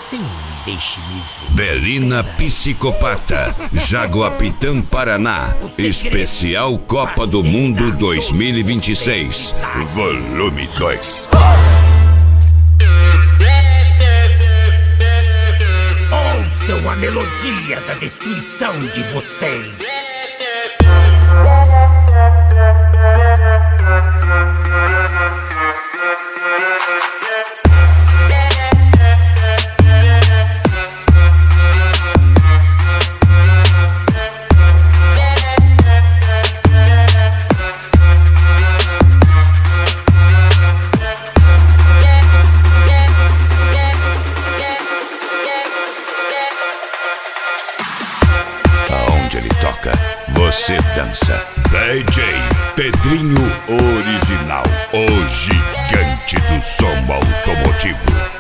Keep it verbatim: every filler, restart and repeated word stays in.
Sim, deixe-me ver. Belina Psicopata, Jaguapitã, Paraná. Especial Copa do Mundo dois mil e vinte e seis, volume dois. Ouçam a melodia da destruição de vocês. Aonde ele toca, você dança. D J Pedrinho Original, o gigante do som automotivo.